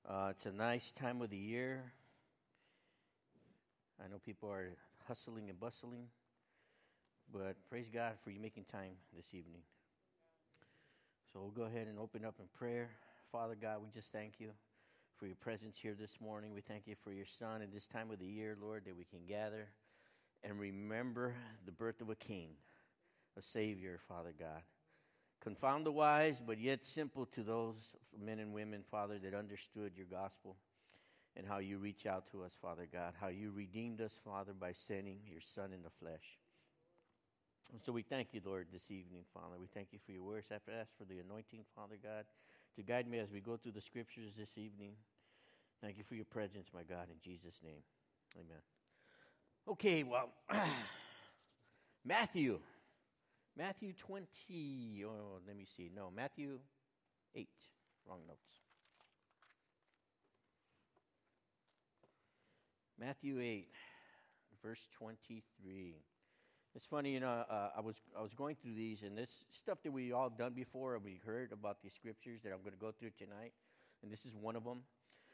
It's a nice time of the year. I know people are hustling and bustling, but praise God for you making time this evening. So we'll go ahead and open up in prayer. Father God, we just thank you for your presence here this morning. We thank you for your Son at this time of the year, Lord, that we can gather and remember the birth of a King, a Savior, Father God. Confound the wise, but yet simple to those men and women, Father, that understood your gospel and how you reach out to us, Father God, how you redeemed us, Father, by sending your Son in the flesh. And so we thank you, Lord, this evening, Father. We thank you for your words. I ask for the anointing, Father God, to guide me as we go through the scriptures this evening. Thank you for your presence, my God, in Jesus' name. Amen. Okay, well, Matthew 20, let me see. No, Matthew 8. Wrong notes. Matthew 8, verse 23. It's funny, I was going through these, and this stuff that we all done before, and we heard about these scriptures that I'm going to go through tonight, and this is one of them.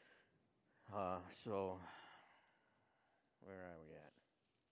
So, where are we at?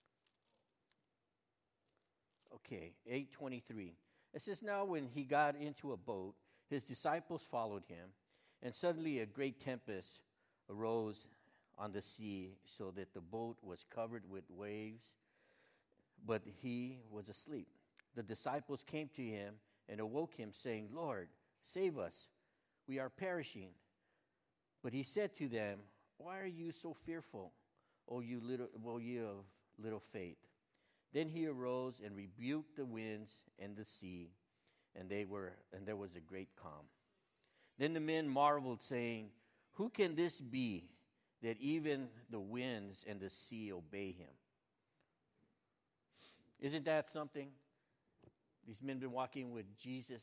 Okay, 8:23. It says, now when he got into a boat, his disciples followed him, and suddenly a great tempest arose on the sea, so that the boat was covered with waves, but he was asleep. The disciples came to him and awoke him, saying, Lord, save us, we are perishing. But he said to them, why are you so fearful, O you of little faith? Then he arose and rebuked the winds and the sea, and there was a great calm. Then the men marveled, saying, who can this be, that even the winds and the sea obey him? Isn't that something? These men been walking with Jesus,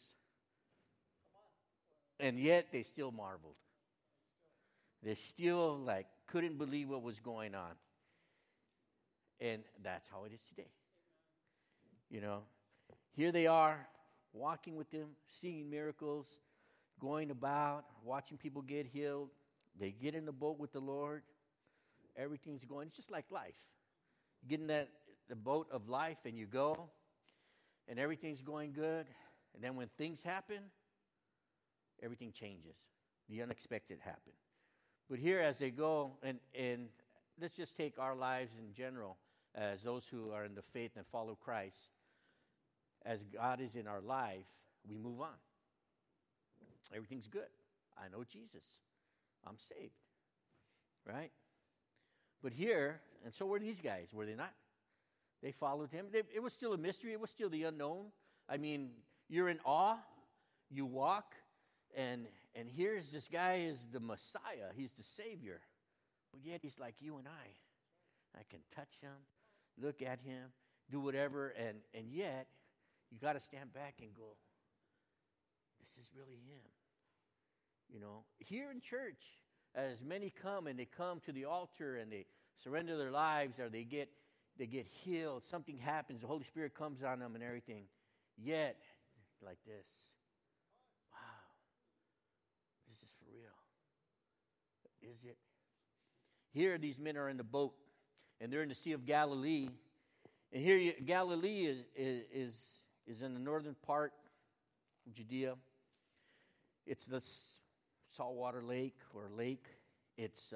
and yet they still marveled. They still couldn't believe what was going on. And that's how it is today. You know, here they are, walking with him, seeing miracles, going about, watching people get healed. They get in the boat with the Lord. Everything's going. It's just like life. You get in the boat of life and you go, and everything's going good. And then when things happen, everything changes. The unexpected happen. But here as they go, and let's just take our lives in general as those who are in the faith and follow Christ. As God is in our life, we move on. Everything's good. I know Jesus. I'm saved. Right? But here, and so were these guys, were they not? They followed him. It was still a mystery. It was still the unknown. I mean, you're in awe. You walk, and here's this guy is the Messiah. He's the Savior. But yet he's like you and I. I can touch him, look at him, do whatever, and yet you got to stand back and go, this is really him. You know, here in church, as many come and they come to the altar and they surrender their lives, or they get healed, something happens, the Holy Spirit comes on them and everything. Yet, like this, wow, this is for real. Is it? Here, these men are in the boat, and they're in the Sea of Galilee. And here, Galilee is in the northern part of Judea. It's the saltwater lake or lake. It's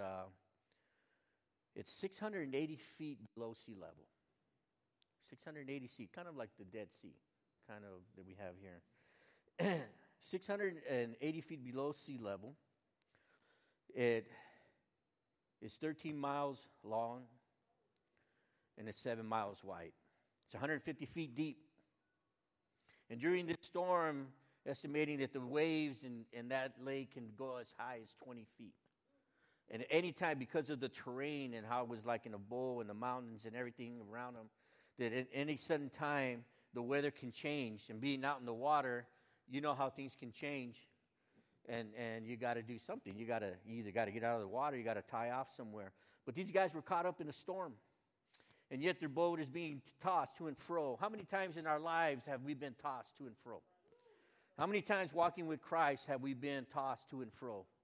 680 feet below sea level. 680 feet, kind of like the Dead Sea, kind of that we have here. 680 feet below sea level. It is 13 miles long, and it's 7 miles wide. It's 150 feet deep. And during this storm, estimating that the waves in that lake can go as high as 20 feet. And at any time, because of the terrain and how it was like in a bowl and the mountains and everything around them, that at any sudden time, the weather can change. And being out in the water, you know how things can change. And you got to do something. You either got to get out of the water, you got to tie off somewhere. But these guys were caught up in a storm. And yet their boat is being tossed to and fro. How many times in our lives have we been tossed to and fro? How many times walking with Christ have we been tossed to and fro?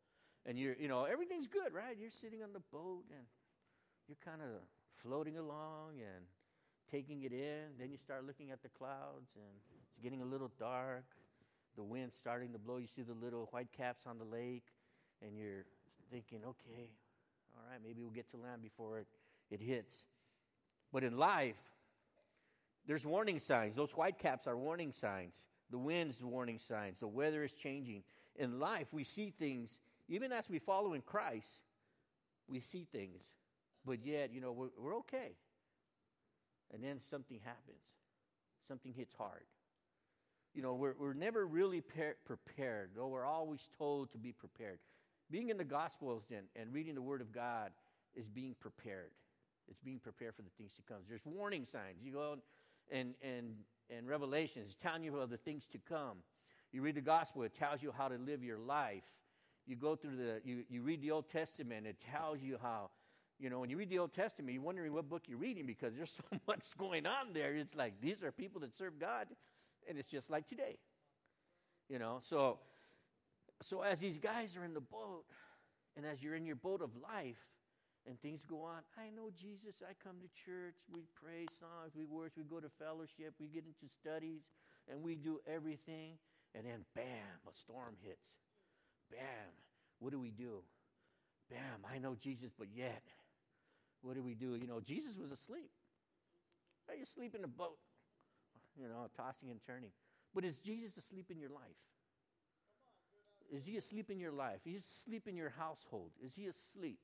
And everything's good, right? You're sitting on the boat and you're kind of floating along and taking it in. Then you start looking at the clouds and it's getting a little dark. The wind's starting to blow. You see the little white caps on the lake and you're thinking, okay, all right, maybe we'll get to land before it hits. But in life, there's warning signs. Those white caps are warning signs. The wind's warning signs. The weather is changing. In life, we see things, even as we follow in Christ, we see things. But yet, we're okay. And then something happens. Something hits hard. We're never really prepared, though we're always told to be prepared. Being in the Gospels and reading the Word of God is being prepared. It's being prepared for the things to come. There's warning signs. You go and Revelation is telling you of the things to come. You read the Gospel, it tells you how to live your life. You go through you read the Old Testament, it tells you how, when you read the Old Testament, you're wondering what book you're reading because there's so much going on there. It's like these are people that serve God, and it's just like today. So as these guys are in the boat, and as you're in your boat of life, and things go on, I know Jesus, I come to church, we pray songs, we worship, we go to fellowship, we get into studies, and we do everything, and then bam, a storm hits. Bam, what do we do? Bam, I know Jesus, but yet, what do we do? Jesus was asleep. Are you asleep in the boat? Tossing and turning. But is Jesus asleep in your life? Is he asleep in your life? Is he asleep in your household? Is he asleep?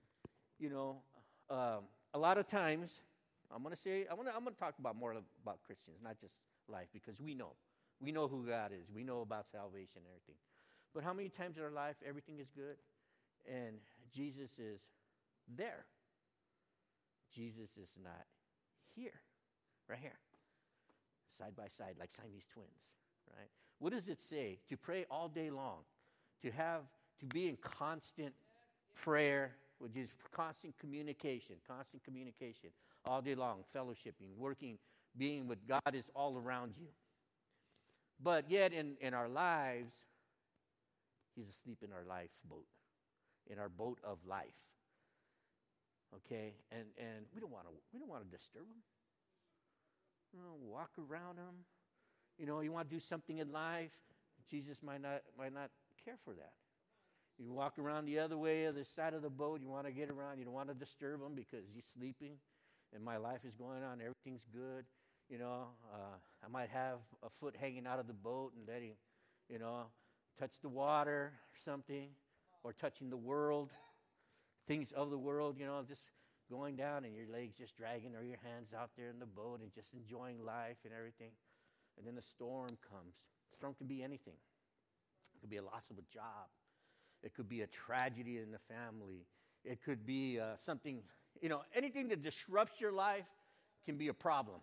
A lot of times, I'm going to talk more about Christians, not just life, because we know who God is. We know about salvation and everything. But how many times in our life everything is good and Jesus is there? Jesus is not here, right here, side by side, like Siamese twins, right? What does it say? To pray all day long, to be in constant prayer, which is constant communication all day long, fellowshipping, working, being with God is all around you. But yet in our lives, he's asleep in our life boat, in our boat of life. Okay, and we don't want to disturb him. Walk around him. You want to do something in life. Jesus might not care for that. You walk around the other way, other side of the boat. You want to get around. You don't want to disturb him because he's sleeping, and my life is going on. Everything's good. I might have a foot hanging out of the boat and let him, touch the water or something, or touching the world, things of the world. Just going down and your legs just dragging, or your hands out there in the boat and just enjoying life and everything. And then the storm comes. Storm can be anything. It could be a loss of a job. It could be a tragedy in the family. It could be something, anything that disrupts your life can be a problem.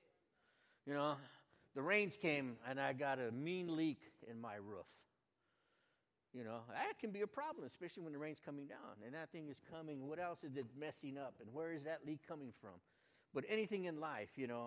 The rains came and I got a mean leak in my roof. That can be a problem, especially when the rain's coming down. And that thing is coming. What else is it messing up? And where is that leak coming from? But anything in life,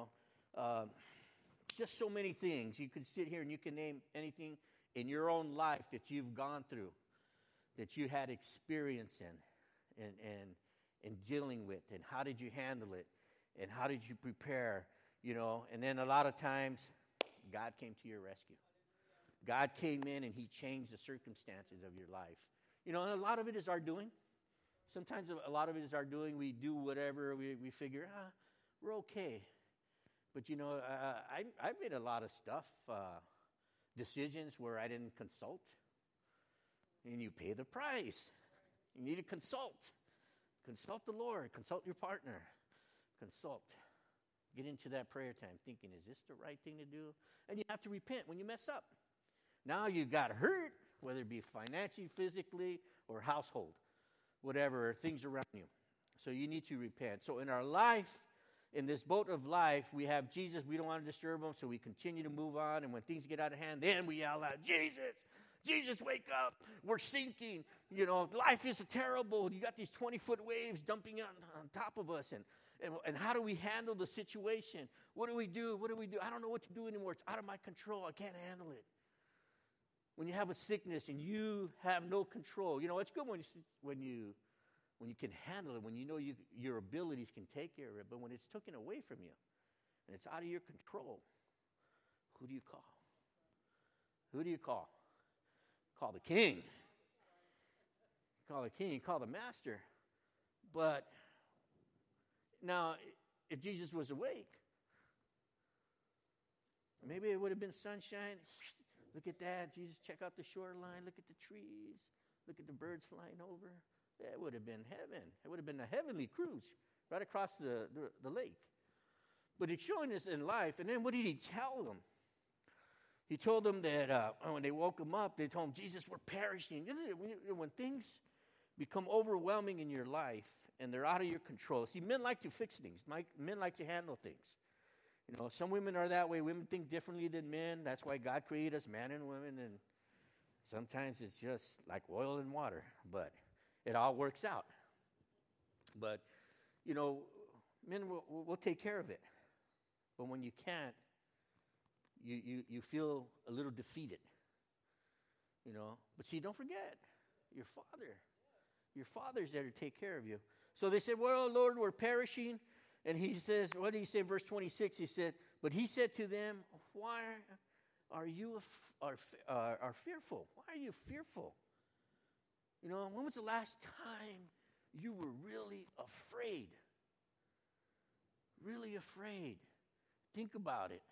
just so many things. You could sit here and you can name anything in your own life that you've gone through, that you had experience in and dealing with, and how did you handle it, and how did you prepare, and then a lot of times God came to your rescue. God came in and he changed the circumstances of your life. And a lot of it is our doing. Sometimes a lot of it is our doing. We do whatever, we figure, we're okay. But I made a lot of stuff, decisions where I didn't consult. And you pay the price. You need to consult. Consult the Lord. Consult your partner. Consult. Get into that prayer time thinking, is this the right thing to do? And you have to repent when you mess up. Now you got hurt, whether it be financially, physically, or household, whatever, things around you. So you need to repent. So in our life, in this boat of life, we have Jesus. We don't want to disturb him, so we continue to move on. And when things get out of hand, then we yell out, Jesus, Jesus, wake up. We're sinking. Life is terrible. You got these 20-foot waves dumping on top of us. And how do we handle the situation? What do we do? What do we do? I don't know what to do anymore. It's out of my control. I can't handle it. when you have a sickness and you have no control. You know, it's good when you can handle it, when you know your abilities can take care of it. But when it's taken away from you and it's out of your control, who do you call? Who do you call? Call the king. Call the king. Call the master. But now, if Jesus was awake, maybe it would have been sunshine. Look at that. Jesus, check out the shoreline. Look at the trees. Look at the birds flying over. It would have been heaven. It would have been a heavenly cruise right across the lake. But he's showing us in life. And then what did he tell them? He told them that when they woke him up, they told him, Jesus, we're perishing. When things become overwhelming in your life and they're out of your control. See, men like to fix things. Men like to handle things. You know, some women are that way. Women think differently than men. That's why God created us, man and women. And sometimes it's just like oil and water. But it all works out. But, you know, men will take care of it. But when you can't, you feel a little defeated. You know. But see, don't forget, your Father. Your Father's there to take care of you. So they said, well, Lord, we're perishing. And he says, what did he say in verse 26? He said, but he said to them, why are you are fearful? Why are you fearful? You know, when was the last time you were really afraid? Really afraid. Think about it.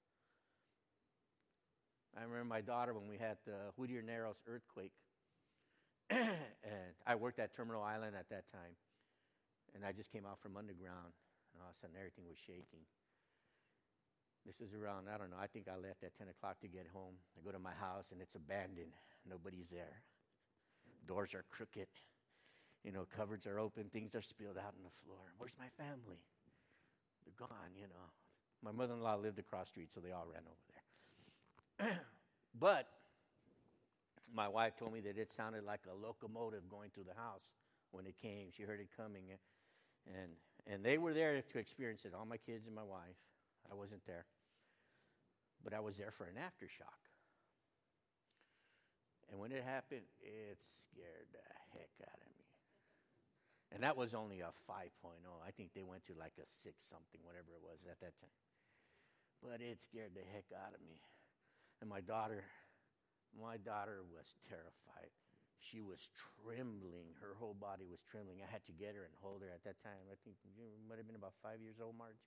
I remember my daughter when we had the Whittier Narrows earthquake. And I worked at Terminal Island at that time. And I just came out from underground. And all of a sudden, everything was shaking. This was around, I don't know, I think I left at 10 o'clock to get home. I go to my house, and it's abandoned. Nobody's there. Doors are crooked. You know, cupboards are open. Things are spilled out on the floor. Where's my family? They're gone, you know. My mother-in-law lived across the street, so they all ran over there. But my wife told me that it sounded like a locomotive going through the house when it came. She heard it coming. And they were there to experience it, all my kids and my wife. I wasn't there. But I was there for an aftershock. And when it happened, it scared the heck out of me. And that was only a 5.0. I think they went to like a 6-something, whatever it was at that time. But it scared the heck out of me. And my daughter was terrified. She was trembling. Her whole body was trembling. I had to get her and hold her at that time. I think you might have been about 5 years old, Marge.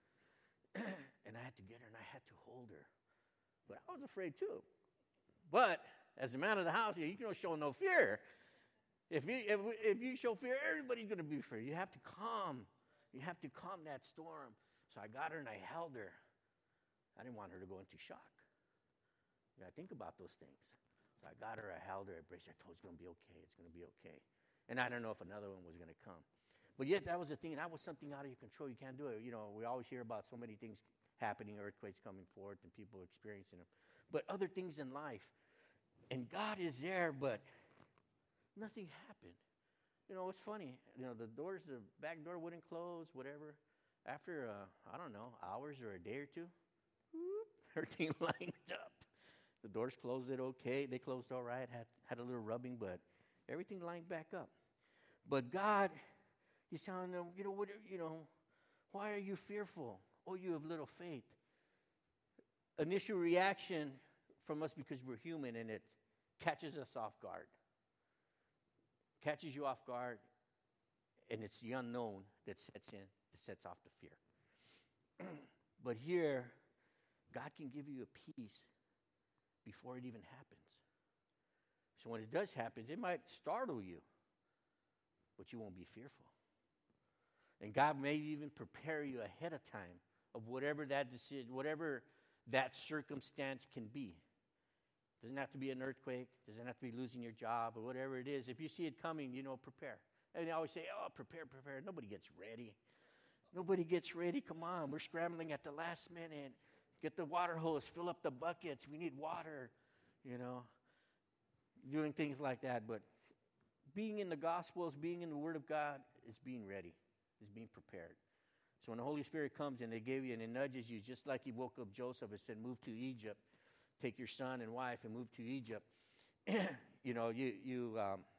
And I had to get her and I had to hold her. But I was afraid too. But as a man of the house, you don't show no fear. If you show fear, everybody's going to be afraid. You have to calm. You have to calm that storm. So I got her and I held her. I didn't want her to go into shock. You got to think about those things. So I got her, I held her, I braced her, I told her it's going to be okay, it's going to be okay. And I don't know if another one was going to come. But yet that was the thing, and that was something out of your control. You can't do it. You know, we always hear about so many things happening, earthquakes coming forth, and people experiencing them. But other things in life, and God is there, but nothing happened. You know, it's funny. You know, the back door wouldn't close, whatever. After, I don't know, hours or a day or two, everything lined up. The doors closed it okay. They closed all right. Had a little rubbing, but everything lined back up. But God, He's telling them, why are you fearful? Oh, you have little faith. Initial reaction from us because we're human, and it catches us off guard. Catches you off guard, and it's the unknown that sets in, that sets off the fear. But here, God can give you a peace before it even happens. So when it does happen, it might startle you, but you won't be fearful. And God may even prepare you ahead of time of whatever that decision, whatever that circumstance can be. Doesn't have to be an earthquake. Doesn't have to be losing your job or whatever it is. If you see it coming, prepare. And they always say, prepare. Nobody gets ready. Nobody gets ready. Come on, we're scrambling at the last minute. Get the water hose, fill up the buckets. We need water, doing things like that. But being in the Gospels, being in the Word of God is being ready, is being prepared. So when the Holy Spirit comes and they give you and it nudges you, just like He woke up Joseph and said, move to Egypt, take your son and wife and move to Egypt, you know, you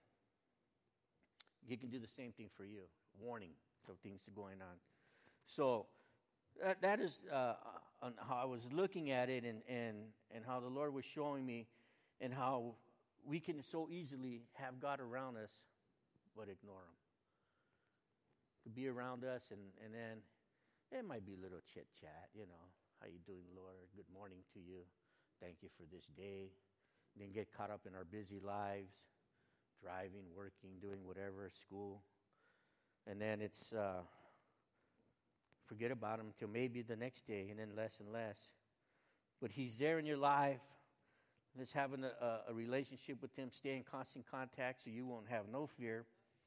can do the same thing for you. Warning of things going on. So that is on how I was looking at it, and how the Lord was showing me, and how we can so easily have God around us, but ignore Him. Could be around us, and then it might be a little chit chat, you know. How you doing, Lord? Good morning to you. Thank you for this day. And then get caught up in our busy lives, driving, working, doing whatever, school. And then it's forget about Him until maybe the next day, and then less and less. But He's there in your life. Just having a relationship with Him, stay in constant contact so you won't have no fear.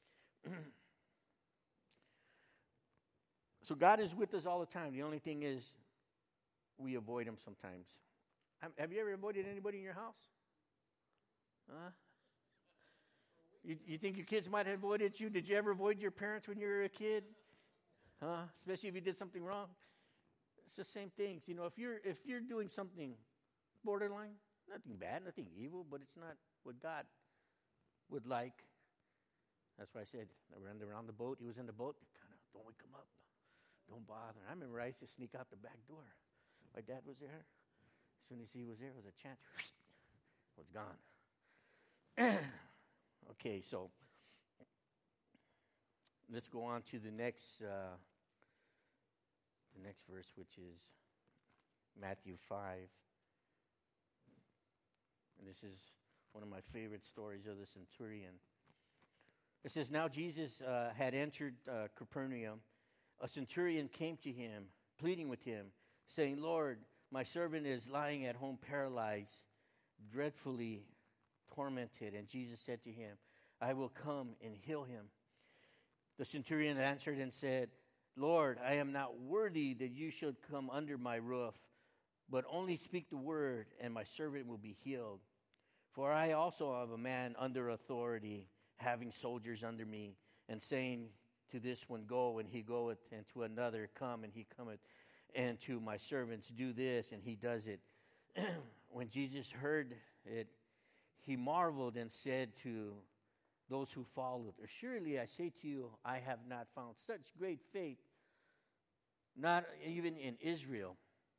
So God is with us all the time. The only thing is we avoid Him sometimes. Have you ever avoided anybody in your house? You think your kids might have avoided you? Did you ever avoid your parents when you were a kid? Especially if you did something wrong. It's the same things. You know, if you're doing something borderline, nothing bad, nothing evil, but it's not what God would like. That's why I said, I ran around the boat. He was in the boat. Kind of, don't wake him up. Don't bother. I remember I used to sneak out the back door. My dad was there. As soon as he was there, it was a chance. Was gone. Okay, so let's go on to the next verse, which is Matthew 5. And this is one of my favorite stories of the centurion. It says, now Jesus had entered Capernaum. A centurion came to him, pleading with him, saying, Lord, my servant is lying at home paralyzed, dreadfully tormented. And Jesus said to him, I will come and heal him. The centurion answered and said, Lord, I am not worthy that you should come under my roof, but only speak the word, and my servant will be healed. For I also have a man under authority, having soldiers under me, and saying to this one, go, and he goeth, and to another, come, and he cometh, and to my servants, do this, and he does it. When Jesus heard it, he marveled and said to those who followed, surely I say to you, I have not found such great faith, not even in Israel.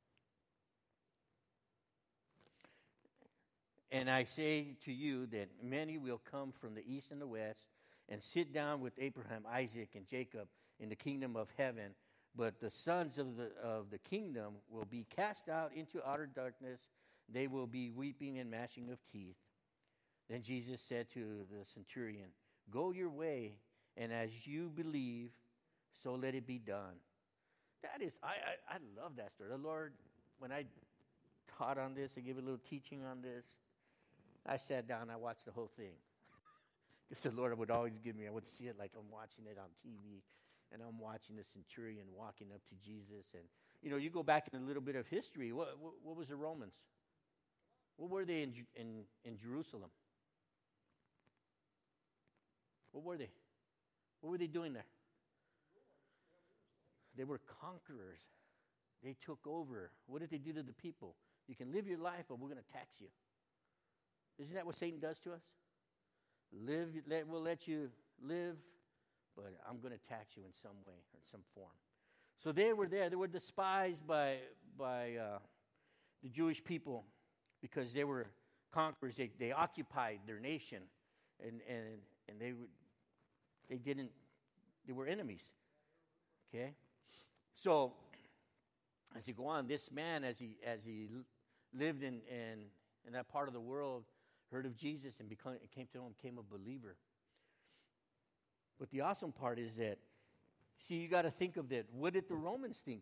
And I say to you that many will come from the east and the west and sit down with Abraham, Isaac, and Jacob in the kingdom of heaven. But the sons of the kingdom will be cast out into outer darkness. They will be weeping and gnashing of teeth. Then Jesus said to the centurion, go your way, and as you believe, so let it be done. That is, I love that story. The Lord, when I taught on this, I gave a little teaching on this, I sat down, I watched the whole thing. Because the Lord would always give me, I would see it like I'm watching it on TV, and I'm watching the centurion walking up to Jesus. And, you know, you go back in a little bit of history. What was the Romans? What were they in Jerusalem? What were they? What were they doing there? They were conquerors. They took over. What did they do to the people? You can live your life, but we're going to tax you. Isn't that what Satan does to us? We'll let you live, but I'm going to tax you in some way or in some form. So they were there. They were despised by the Jewish people because they were conquerors. They occupied their nation, and they were enemies. Okay, so as you go on, this man, as he lived in that part of the world, heard of Jesus and came to him, became a believer. But the awesome part is that, see, you got to think of that. What did the Romans think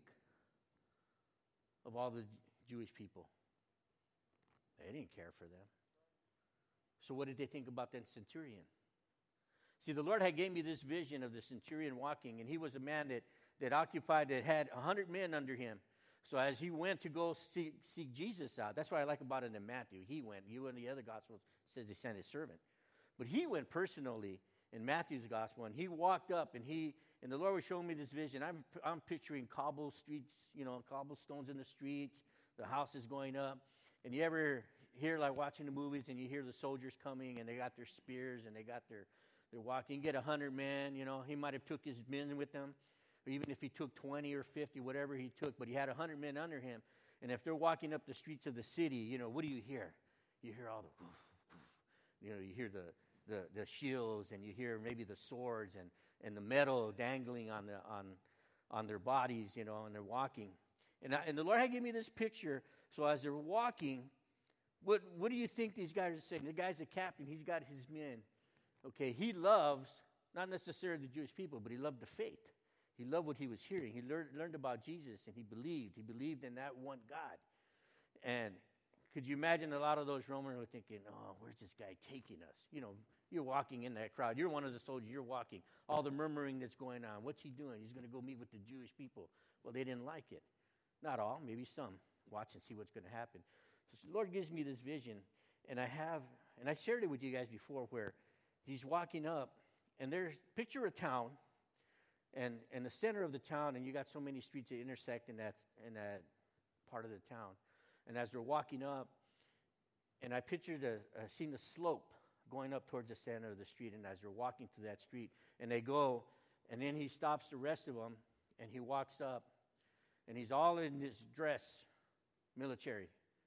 of all the Jewish people? They didn't care for them. So what did they think about that centurion? See, the Lord had gave me this vision of the centurion walking, and he was a man that had 100 men under him. So as he went to go seek Jesus out, that's what I like about it in Matthew. He went. You in the other gospel says he sent his servant. But he went personally in Matthew's gospel, and he walked up, and the Lord was showing me this vision. I'm picturing cobble streets, cobblestones in the streets, the houses going up. And you ever hear, like watching the movies, and you hear the soldiers coming, and they got their spears, and they got their walking. You get 100 men, he might have took his men with them, or even if he took 20 or 50, whatever he took, but he had 100 men under him. And if they're walking up the streets of the city, what do you hear? You hear all the, you hear the shields, and you hear maybe the swords and the metal dangling on their bodies, and they're walking. And the Lord had given me this picture. So as they're walking, what do you think these guys are saying? The guy's a captain. He's got his men. Okay, he loves, not necessarily the Jewish people, but he loved the faith. He loved what he was hearing. He learned about Jesus, and he believed. He believed in that one God. And could you imagine a lot of those Romans were thinking, oh, where's this guy taking us? You're walking in that crowd. You're one of the soldiers. You're walking. All the murmuring that's going on. What's he doing? He's going to go meet with the Jewish people. Well, they didn't like it. Not all, maybe some. Watch and see what's going to happen. So the Lord gives me this vision, and I shared it with you guys before, where he's walking up, and picture a town, and in the center of the town, and you got so many streets that intersect in that part of the town. And as they're walking up, and I seen the slope going up towards the center of the street, and as they're walking through that street, and they go, and then he stops the rest of them, and he walks up, and he's all in his dress, military.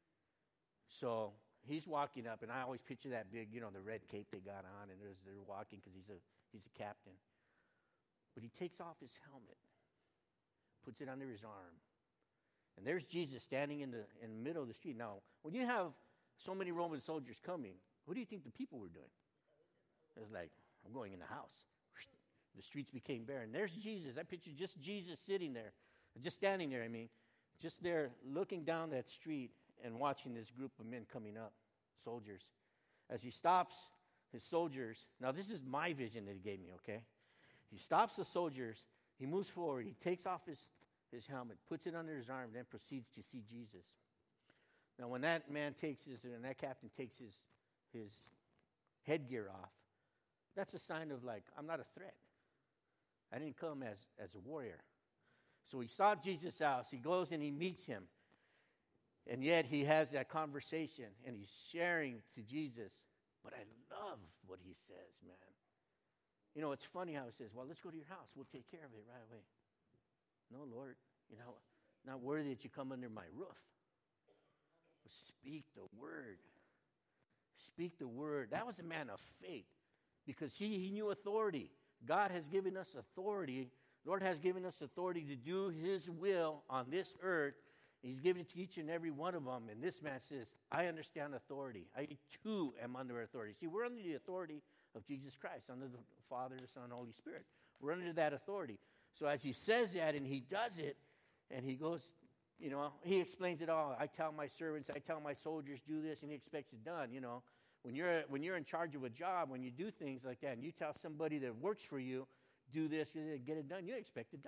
So he's walking up, and I always picture that big, the red cape they got on, and they're walking because he's a captain. But he takes off his helmet, puts it under his arm, and there's Jesus standing in the middle of the street. Now, when you have so many Roman soldiers coming, what do you think the people were doing? It's like, I'm going in the house. The streets became barren. There's Jesus. I picture just Jesus sitting there, just standing there, just there looking down that street and watching this group of men coming up, soldiers. As he stops his soldiers, now this is my vision that he gave me, okay? He stops the soldiers, he moves forward, he takes off his helmet, puts it under his arm, then proceeds to see Jesus. Now when that captain takes his headgear off, that's a sign of I'm not a threat. I didn't come as a warrior. So he sought Jesus out. He goes and he meets him. And yet he has that conversation, and he's sharing to Jesus. But I love what he says, man. It's funny how he says, well, let's go to your house. We'll take care of it right away. No, Lord, not worthy that you come under my roof. But speak the word. Speak the word. That was a man of faith, because he knew authority. God has given us authority. Lord has given us authority to do his will on this earth. He's given it to each and every one of them. And this man says, I understand authority. I too am under authority. See, we're under the authority of Jesus Christ, under the Father, the Son, and Holy Spirit. We're under that authority. So as he says that and he does it, and he goes, he explains it all. I tell my servants, I tell my soldiers, do this, and he expects it done. When you're in charge of a job, when you do things like that, and you tell somebody that works for you, do this, get it done, you expect it done.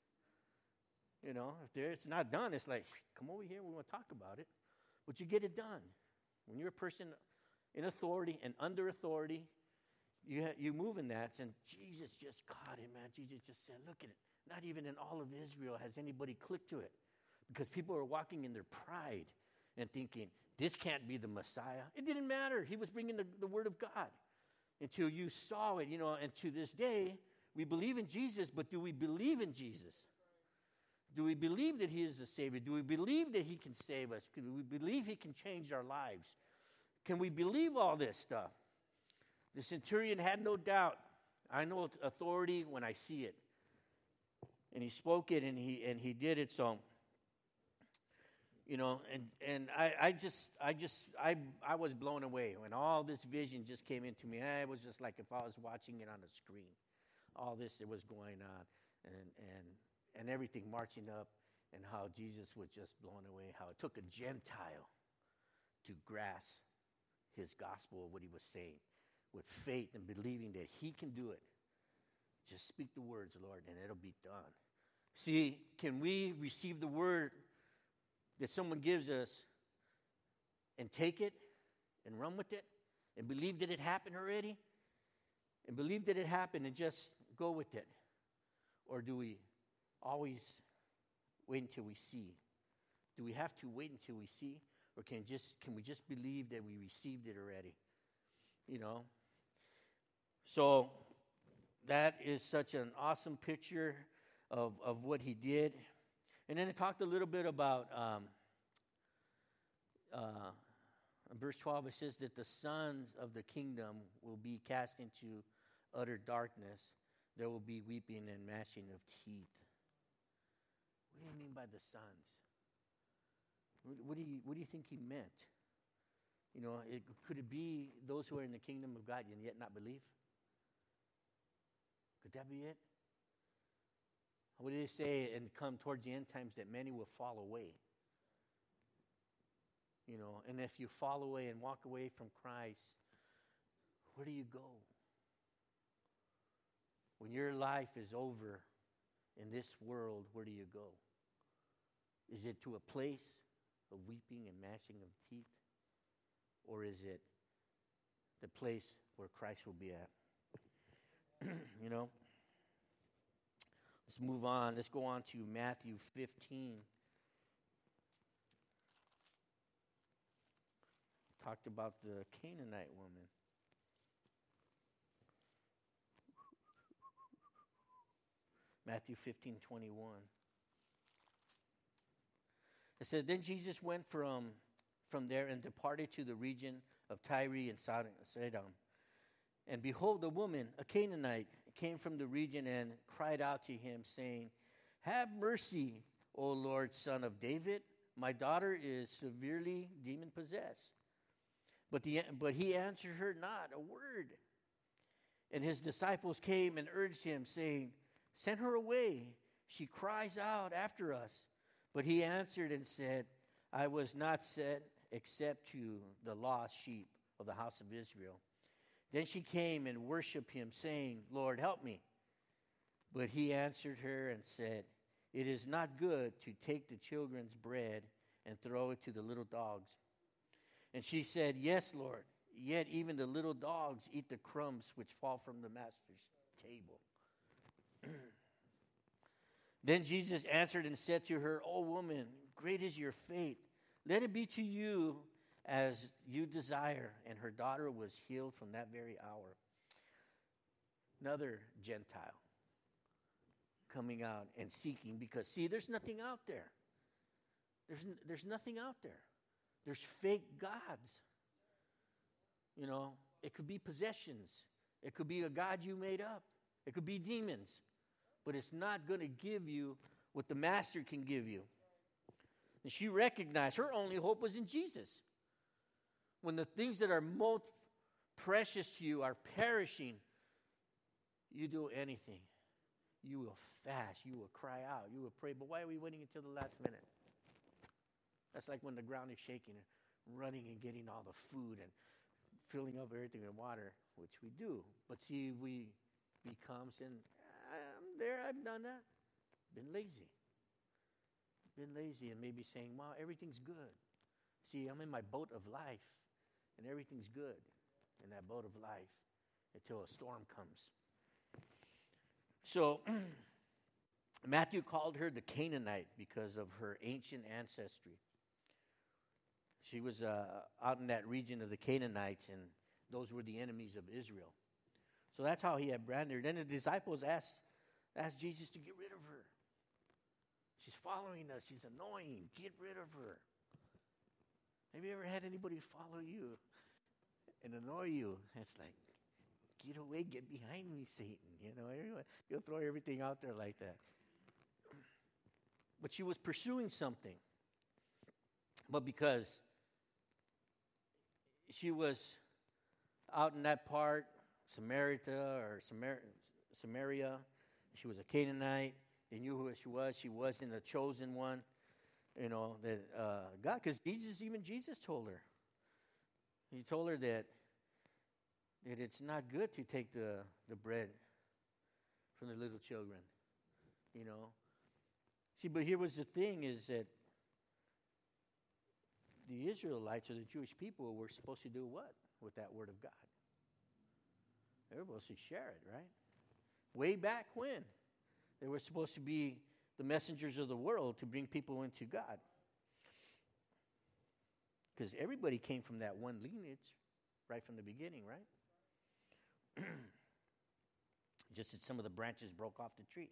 If it's not done, it's like, come over here, we want to talk about it. But you get it done. When you're a person in authority and under authority, you move in that. And Jesus just caught him, man. Jesus just said, look at it. Not even in all of Israel has anybody clicked to it. Because people are walking in their pride and thinking, this can't be the Messiah. It didn't matter. He was bringing the word of God. Until you saw it, and to this day, we believe in Jesus, but do we believe in Jesus? Do we believe that he is the Savior? Do we believe that he can save us? Do we believe he can change our lives? Can we believe all this stuff? The centurion had no doubt. I know authority when I see it. And he spoke it, and he did it. So, and I was blown away when all this vision just came into me. It was just like if I was watching it on a screen. All this that was going on, and everything marching up, and how Jesus was just blown away, how it took a Gentile to grasp his gospel of what he was saying with faith and believing that he can do it. Just speak the words, Lord, and it'll be done. See, can we receive the word that someone gives us and take it and run with it and believe that it happened already? And believe that it happened and just go with it? Or do we always wait until we see? Do we have to wait until we see? Or can we just believe that we received it already? You know? So that is such an awesome picture of what he did. And then it talked a little bit about, in verse 12, it says that the sons of the kingdom will be cast into utter darkness. There will be weeping and gnashing of teeth. What do you mean by the sons? What do you think he meant? You know, could it be those who are in the kingdom of God and yet not believe? Could that be it? What did it say? And come towards the end times that many will fall away. You know, and if you fall away and walk away from Christ, where do you go? When your life is over in this world, where do you go? Is it to a place of weeping and gnashing of teeth? Or is it the place where Christ will be at? You know? Let's move on. Let's go on to Matthew 15. Talked about the Canaanite woman. Matthew 15:21. It says, then Jesus went from there and departed to the region of Tyre and Sidon. And behold, a woman, a Canaanite, came from the region and cried out to him, saying, have mercy, O Lord, Son of David. My daughter is severely demon-possessed. But he answered her not a word. And his disciples came and urged him, saying, send her away. She cries out after us. But he answered and said, I was not sent except to the lost sheep of the house of Israel. Then she came and worshipped him, saying, Lord, help me. But he answered her and said, it is not good to take the children's bread and throw it to the little dogs. And she said, yes, Lord, yet even the little dogs eat the crumbs which fall from the master's table. Then Jesus answered and said to her, O woman, great is your faith. Let it be to you as you desire. And her daughter was healed from that very hour. Another Gentile coming out and seeking, because, see, there's nothing out there. There's nothing out there. There's fake gods. You know, it could be possessions. It could be a god you made up. It could be demons. But it's not going to give you what the master can give you. And she recognized her only hope was in Jesus. When the things that are most precious to you are perishing, you do anything. You will fast. You will cry out. You will pray. But why are we waiting until the last minute? That's like when the ground is shaking and running and getting all the food and filling up everything with water, which we do. But see, we become saying, I'm there, I've done that. Been lazy. And maybe saying, well, everything's good. See, I'm in my boat of life, and everything's good in that boat of life until a storm comes. So, Matthew called her the Canaanite because of her ancient ancestry. She was out in that region of the Canaanites, and those were the enemies of Israel. So that's how he had branded her. Then the disciples asked Jesus to get rid of her. She's following us. She's annoying. Get rid of her. Have you ever had anybody follow you and annoy you? It's like, get away, get behind me, Satan. You know, you'll throw everything out there like that. But she was pursuing something. But because she was out in that part, Samaria, she was a Canaanite. They knew who she was. She wasn't the chosen one, you know, that God, because Jesus told her. He told her that it's not good to take the bread from the little children, you know. See, but here was the thing is that the Israelites or the Jewish people were supposed to do what with that word of God? They were supposed to share it, right? Way back when. They were supposed to be the messengers of the world to bring people into God. Because everybody came from that one lineage right from the beginning, right? Just as some of the branches broke off the tree.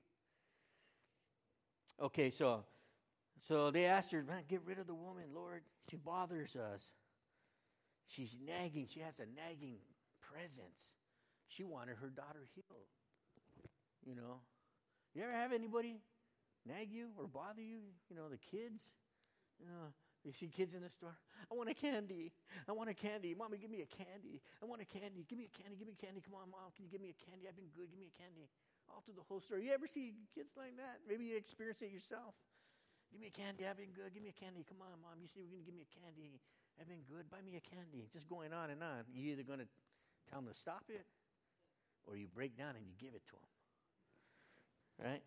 Okay, so they asked her, man, get rid of the woman, Lord. She bothers us. She's nagging. She has a nagging presence. She wanted her daughter healed. You know, you ever have anybody nag you or bother you? You know, the kids. You know, you see kids in the store. I want a candy. I want a candy. Mommy, give me a candy. I want a candy. Give me a candy. Give me a candy. Come on, Mom. Can you give me a candy? I've been good. Give me a candy. All through the whole store. You ever see kids like that? Maybe you experience it yourself. Give me a candy. I've been good. Give me a candy. Come on, Mom. You say you're going to give me a candy. I've been good. Buy me a candy. Just going on and on. You're either going to tell them to stop it or you break down and you give it to them. Right?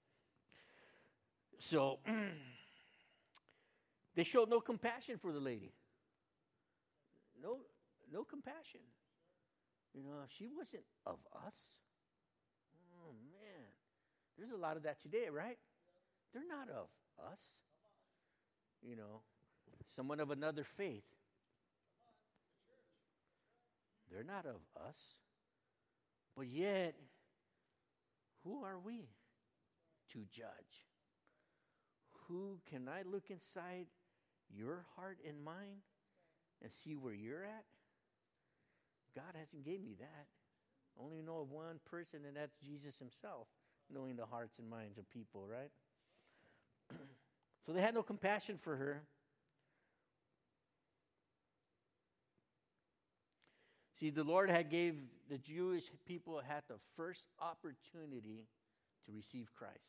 So, they showed no compassion for the lady. No compassion. You know, she wasn't of us. Oh, man. There's a lot of that today, right? They're not of us. You know, someone of another faith. They're not of us. But yet, who are we to judge? Who can I look inside your heart and mind and see where you're at? God hasn't gave me that. I only know of one person, and that's Jesus himself, knowing the hearts and minds of people, right? So they had no compassion for her. See, the Lord had gave the Jewish people had the first opportunity to receive Christ.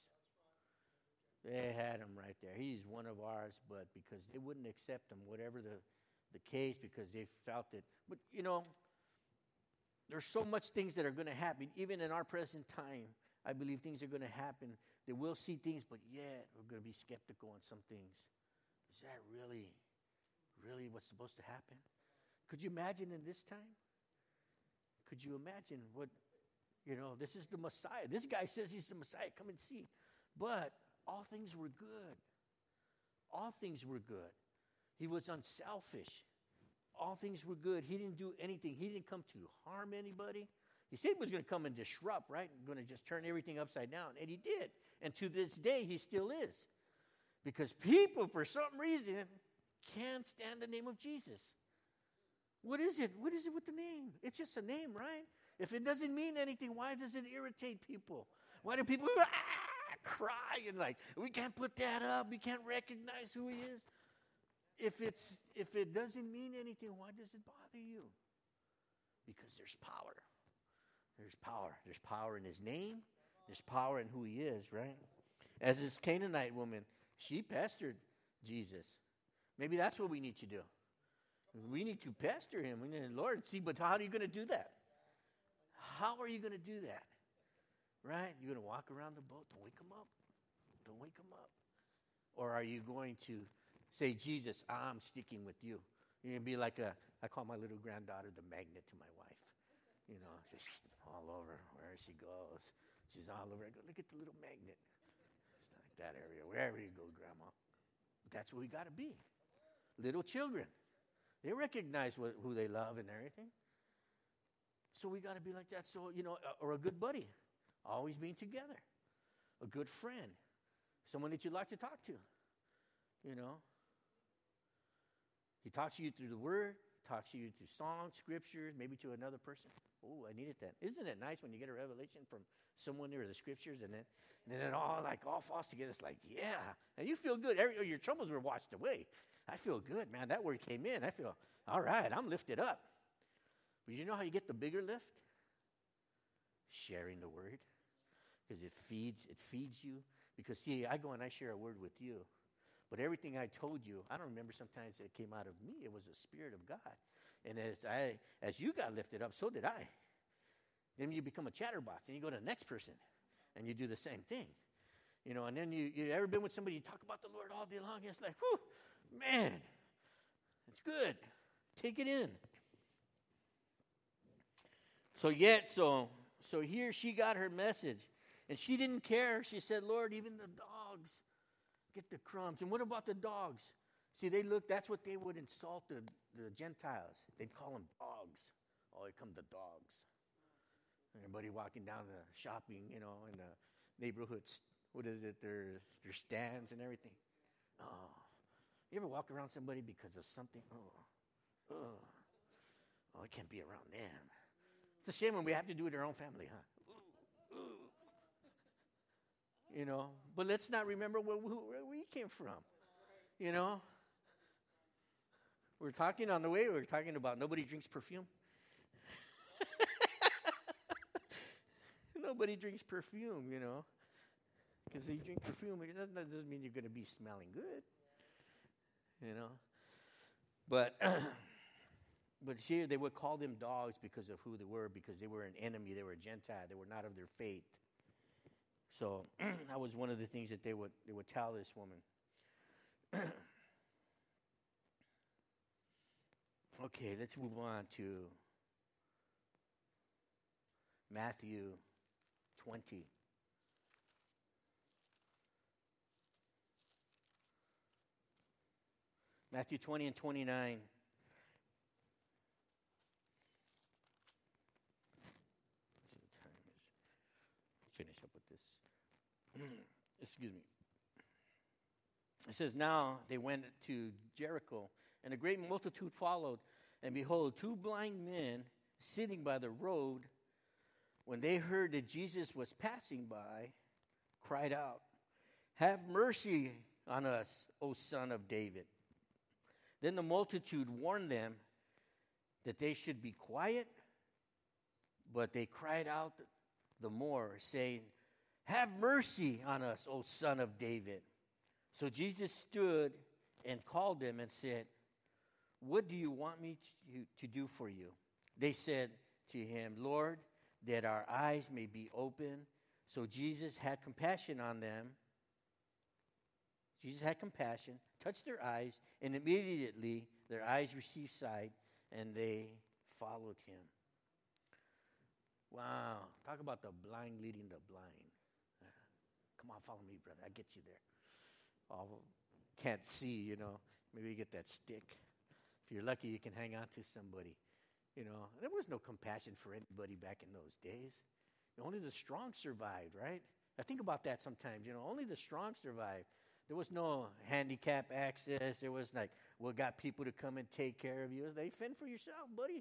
They had him right there. He's one of ours, but because they wouldn't accept him, whatever the case, because they felt it. But, you know, there's so much things that are going to happen. Even in our present time, I believe things are going to happen. They will see things, but yet we're going to be skeptical on some things. Is that really what's supposed to happen? Could you imagine in this time? Could you imagine what, you know, this is the Messiah. This guy says he's the Messiah. Come and see. But all things were good. All things were good. He was unselfish. All things were good. He didn't do anything. He didn't come to harm anybody. He said he was going to come and disrupt, right? Going to just turn everything upside down. And he did. And to this day, he still is. Because people, for some reason, can't stand the name of Jesus. What is it? What is it with the name? It's just a name, right? If it doesn't mean anything, why does it irritate people? Why do people cry and like, we can't put that up. We can't recognize who he is. If it doesn't mean anything, why does it bother you? Because there's power. There's power. There's power in his name. There's power in who he is, right? As this Canaanite woman, she pestered Jesus. Maybe that's what we need to do. We need to pester him. We need, Lord, see, but how are you going to do that? How are you going to do that? Right? You're going to walk around the boat. Don't wake him up. Don't wake him up. Or are you going to say, Jesus, I'm sticking with you? You're going to be like I call my little granddaughter the magnet to my wife. You know, just all over where she goes. She's all over. I go, look at the little magnet. It's like that area. Wherever you go, Grandma. That's what we got to be. Little children. They recognize who they love and everything. So we got to be like that. So, you know, or a good buddy. Always being together. A good friend. Someone that you like to talk to. You know. He talks to you through the word. Talks to you through songs, scriptures, maybe to another person. Oh, I needed that. Isn't it nice when you get a revelation from someone near the scriptures and then it all falls together? It's like, yeah. And you feel good. Your troubles were washed away. I feel good, man. That word came in. I feel, all right, I'm lifted up. But you know how you get the bigger lift? Sharing the word. Because it feeds you. Because, see, I go and I share a word with you. But everything I told you, I don't remember sometimes it came out of me. It was the Spirit of God. And as you got lifted up, so did I. Then you become a chatterbox. And you go to the next person. And you do the same thing. You know, and then you ever been with somebody, you talk about the Lord all day long. And it's like, whew, man, it's good. Take it in. So here she got her message. And she didn't care. She said, Lord, even the dogs get the crumbs. And what about the dogs? See, that's what they would insult the Gentiles. They'd call them dogs. Oh, here come the dogs. Everybody walking down the shopping, in the neighborhoods. What is it? Their stands and everything. Oh, you ever walk around somebody because of something? Oh, I can't be around them. It's a shame when we have to do it in our own family, huh? But let's not remember where we came from. We're talking on the way, we're talking about nobody drinks perfume. Nobody drinks perfume, because you drink perfume, that doesn't mean you're going to be smelling good, But here they would call them dogs because of who they were, because they were an enemy, they were a Gentile, they were not of their faith. So that was one of the things that they would tell this woman. Okay, let's move on to Matthew 20. Matthew 20 and 29. Finish up with this. Excuse me. It says, now they went to Jericho, and a great multitude followed. And behold, 2 blind men sitting by the road, when they heard that Jesus was passing by, cried out, have mercy on us, O Son of David. Then the multitude warned them that they should be quiet, but they cried out the more, saying, have mercy on us, O Son of David. So Jesus stood and called them and said, what do you want me to do for you? They said to him, Lord, that our eyes may be open. So Jesus had compassion on them. Jesus had compassion, touched their eyes, and immediately their eyes received sight, and they followed him. Wow. Talk about the blind leading the blind. Come on, follow me, brother. I get you there. Oh, can't see, Maybe you get that stick. If you're lucky, you can hang on to somebody. There was no compassion for anybody back in those days. Only the strong survived, right? I think about that sometimes. Only the strong survived. There was no handicap access. There was we got people to come and take care of you. They fend for yourself, buddy.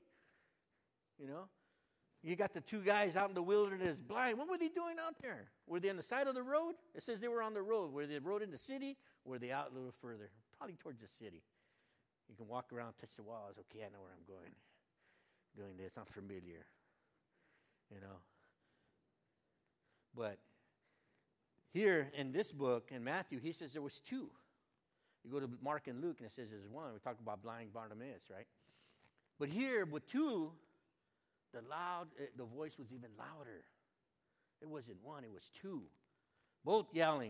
You got the 2 guys out in the wilderness blind. What were they doing out there? Were they on the side of the road? It says they were on the road. Were they rode in the city? Or were they out a little further? Probably towards the city. You can walk around, touch the walls. Okay, I know where I'm going. Doing this, I'm familiar. But here in this book, in Matthew, he says there was 2. You go to Mark and Luke, and it says there's 1. We talk about blind Bartimaeus, right? But here, with 2, the voice was even louder. It wasn't 1, it was 2. Both yelling,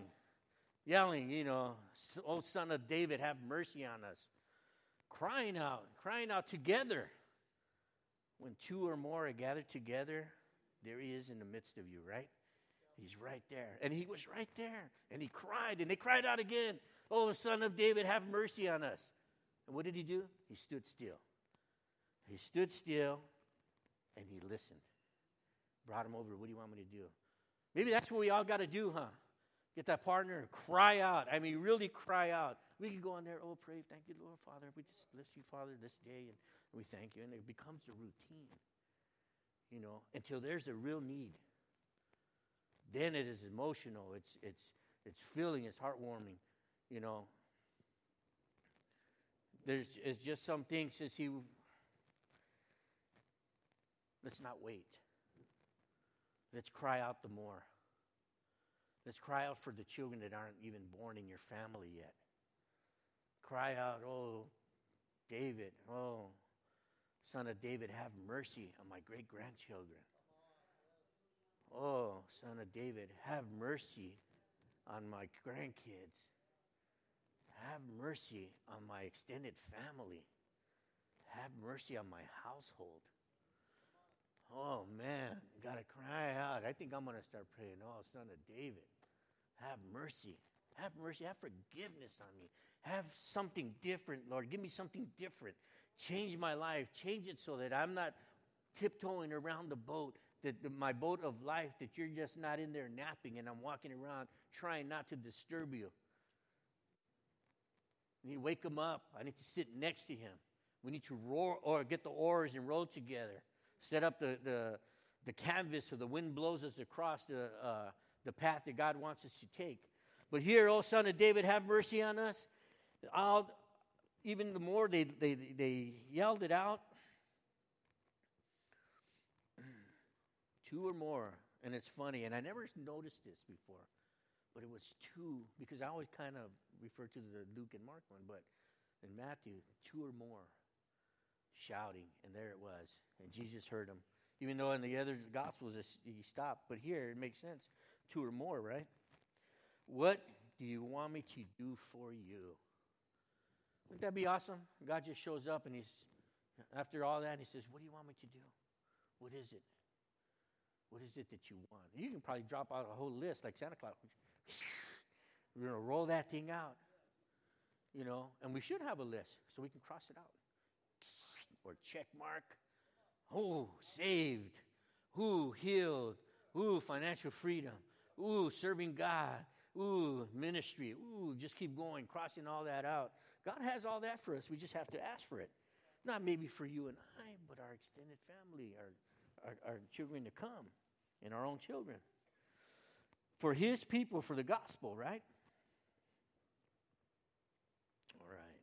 O Son of David, have mercy on us. Crying out together. When 2 or more are gathered together, there he is in the midst of you, right? He's right there. And he was right there. And he cried, and they cried out again, O Son of David, have mercy on us. And what did he do? He stood still. He stood still, and he listened. Brought him over. What do you want me to do? Maybe that's what we all got to do, huh? Get that partner and cry out. I mean, really cry out. We can go on there, oh, pray, thank you, Lord, Father. We just bless you, Father, this day, and we thank you. And it becomes a routine, until there's a real need. Then it is emotional. It's feeling. It's heartwarming, It's just some things as let's not wait. Let's cry out the more. Let's cry out for the children that aren't even born in your family yet. Cry out, oh, David, oh, Son of David, have mercy on my great-grandchildren. Oh, Son of David, have mercy on my grandkids. Have mercy on my extended family. Have mercy on my household. Oh, man, got to cry out. I think I'm going to start praying, oh, Son of David, have mercy. Have mercy. Have forgiveness on me. Have something different, Lord. Give me something different. Change my life. Change it so that I'm not tiptoeing around the boat, my boat of life, that you're just not in there napping and I'm walking around trying not to disturb you. I need to wake him up. I need to sit next to him. We need to roar or get the oars and row together. Set up the canvas so the wind blows us across the path that God wants us to take. But here, O Son of David, have mercy on us. Even the more they yelled it out. 2 or more. And it's funny, and I never noticed this before, but it was 2, because I always kind of refer to the Luke and Mark one, but in Matthew, 2 or more shouting, and there it was. And Jesus heard them. Even though in the other Gospels he stopped, but here it makes sense. 2 or more, right? What do you want me to do for you? Wouldn't that be awesome? God just shows up, and after all that, he says, what do you want me to do? What is it? What is it that you want? You can probably drop out a whole list like Santa Claus. We're going to roll that thing out. And we should have a list so we can cross it out. Or check mark. Oh, saved. Ooh, healed. Ooh, financial freedom. Ooh, serving God. Ooh, ministry. Ooh, just keep going, crossing all that out. God has all that for us. We just have to ask for it. Not maybe for you and I, but our extended family, our children to come, and our own children. For his people, for the gospel, right? All right.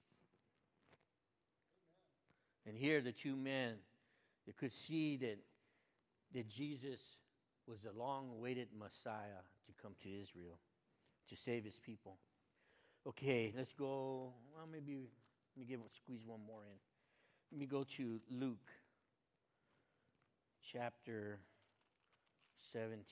And here the 2 men, they could see that Jesus was the long-awaited Messiah to come to Israel, to save his people. Okay, let's go. Well, maybe let me squeeze one more in. Let me go to Luke chapter 17.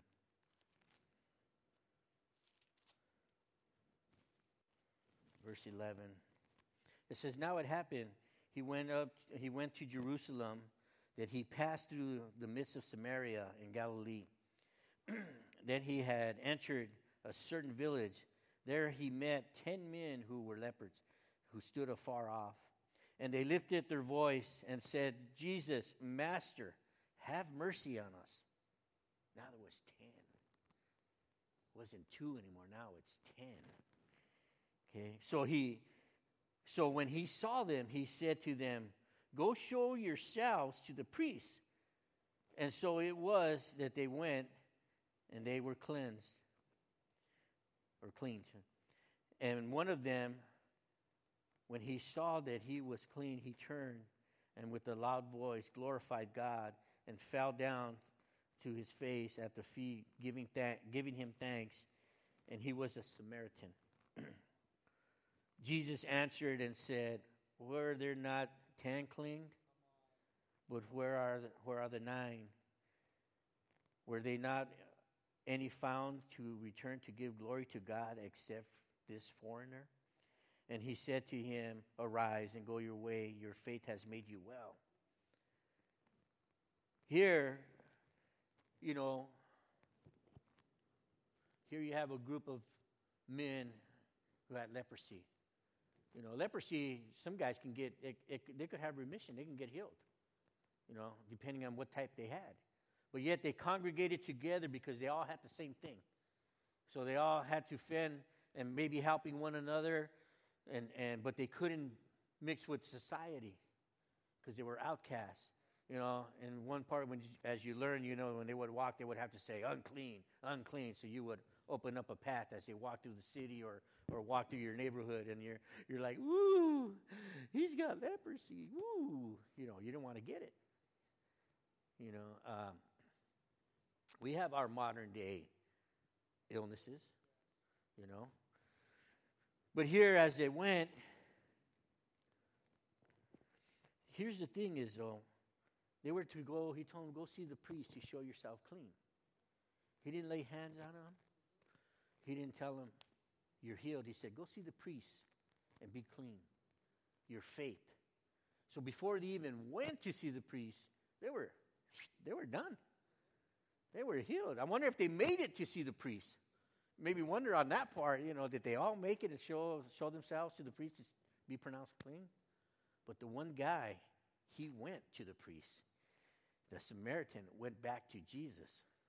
Verse 11. It says, now it happened, he went to Jerusalem, that he passed through the midst of Samaria in Galilee. Then he had entered a certain village. There he met 10 men who were lepers, who stood afar off. And they lifted their voice and said, Jesus, Master, have mercy on us. Now there was 10. It wasn't 2 anymore. Now it's 10. Okay, so when he saw them, he said to them, go show yourselves to the priests. And so it was that they went, and they were cleansed, or cleaned. And one of them, when he saw that he was clean, he turned, and with a loud voice glorified God, and fell down to his face at the feet, giving him thanks. And he was a Samaritan. Jesus answered and said, were there not 10 cleaned? But where are the 9? Were they not any found to return to give glory to God except this foreigner? And he said to him, arise and go your way. Your faith has made you well. Here you have a group of men who had leprosy. Leprosy, some guys can get, they could have remission. They can get healed, depending on what type they had. But yet they congregated together because they all had the same thing. So they all had to fend and maybe helping one another, but they couldn't mix with society because they were outcasts. In one part, as you learn, when they would walk, they would have to say, unclean, unclean. So you would open up a path as they walk through the city or walk through your neighborhood, and you're like, woo, he's got leprosy, woo. You don't want to get it. We have our modern day illnesses, But here, as they went, here's the thing is, though, they were to go, he told them, go see the priest to show yourself clean. He didn't lay hands on them. He didn't tell them, you're healed. He said, go see the priest and be clean. Your faith. So before they even went to see the priest, they were done. They were healed. I wonder if they made it to see the priest. maybe wonder on that part, did they all make it and show themselves to the priest to be pronounced clean? But the one guy, he went to the priest. The Samaritan went back to Jesus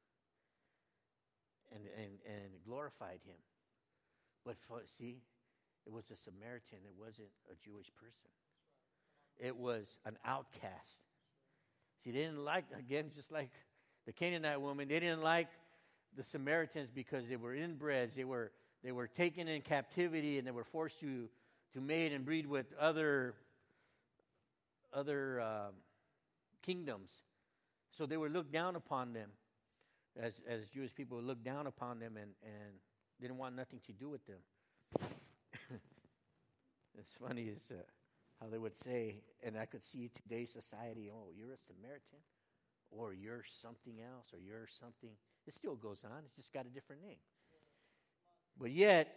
and glorified him. But see, it was a Samaritan. It wasn't a Jewish person. It was an outcast. See, they didn't like, again, just like the Canaanite woman, they didn't like the Samaritans because they were inbreds. They were taken in captivity, and they were forced to mate and breed with other kingdoms. So they were looked down upon them, as Jewish people would look down upon them and didn't want nothing to do with them. It's funny how they would say, and I could see today's society, oh, you're a Samaritan, or you're something else, or you're something. It still goes on. It's just got a different name. But yet,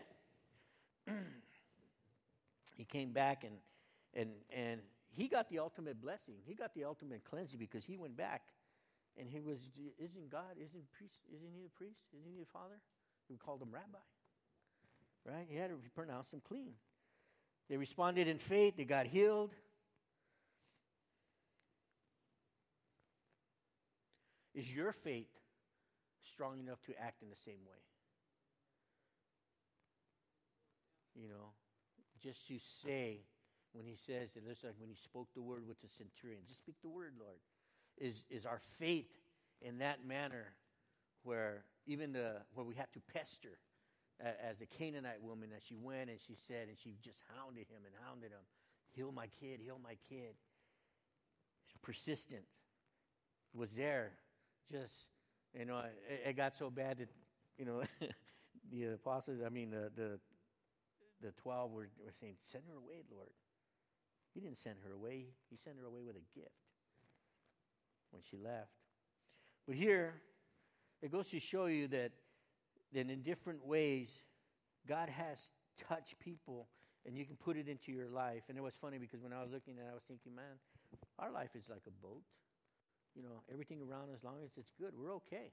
he came back and he got the ultimate blessing. He got the ultimate cleansing because he went back and he was, isn't he the priest? Isn't he the father? We called him rabbi. Right? He had to pronounce him clean. They responded in faith. They got healed. Is your faith strong enough to act in the same way? Just to say, when he says, it looks like when he spoke the word with the centurion, just speak the word, Lord. Is our faith in that manner where even where we had to pester as a Canaanite woman, as she went and she said, and she just hounded him, heal my kid. She's persistent. Was there. Just, it got so bad that, the apostles, the 12 were saying, send her away, Lord. He didn't send her away. He sent her away with a gift when she left. But here, it goes to show you that in different ways, God has touched people, and you can put it into your life. And it was funny because when I was looking at it, I was thinking, man, our life is like a boat. Everything around us, as long as it's good, we're okay.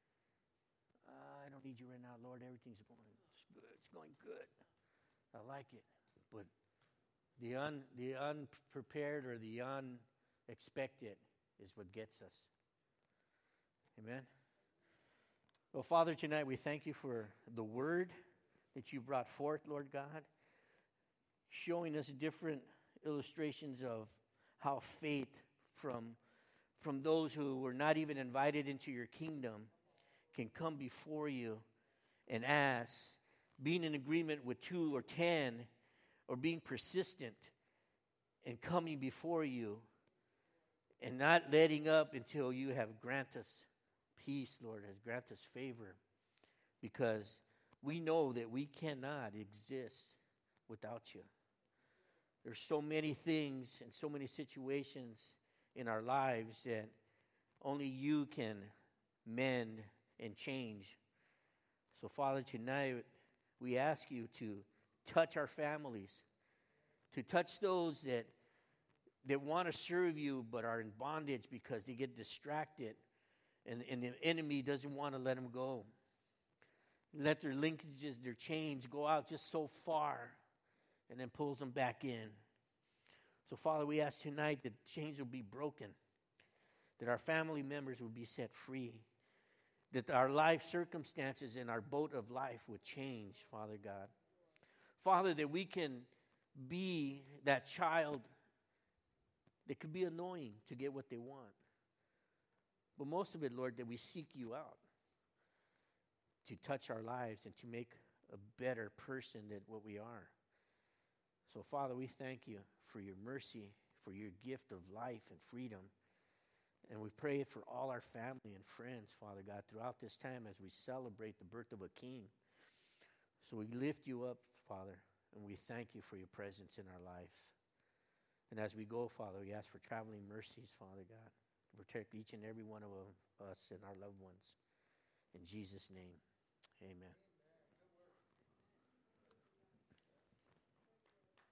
I don't need you right now, Lord. Everything's going good. It's going good. I like it. But the unprepared or the unexpected is what gets us. Amen. Well, Father, tonight we thank you for the word that you brought forth, Lord God, showing us different illustrations of how faith from those who were not even invited into your kingdom can come before you and ask, being in agreement with 2 or 10, or being persistent and coming before you and not letting up until you have granted us peace, Lord, has granted us favor, because we know that we cannot exist without you. There's so many things and so many situations in our lives that only you can mend and change. So, Father, tonight we ask you to touch our families, to touch those that want to serve you but are in bondage because they get distracted and the enemy doesn't want to let them go. Let their linkages, their chains go out just so far and then pulls them back in. So, Father, we ask tonight that chains will be broken, that our family members will be set free, that our life circumstances and our boat of life would change, Father God. Father, that we can be that child that could be annoying to get what they want. But most of it, Lord, that we seek you out to touch our lives and to make a better person than what we are. So, Father, we thank you for your mercy, for your gift of life and freedom. And we pray for all our family and friends, Father God, throughout this time as we celebrate the birth of a king. So we lift you up, Father, and we thank you for your presence in our lives. And as we go, Father, we ask for traveling mercies, Father God. Protect each and every one of us and our loved ones. In Jesus' name, amen.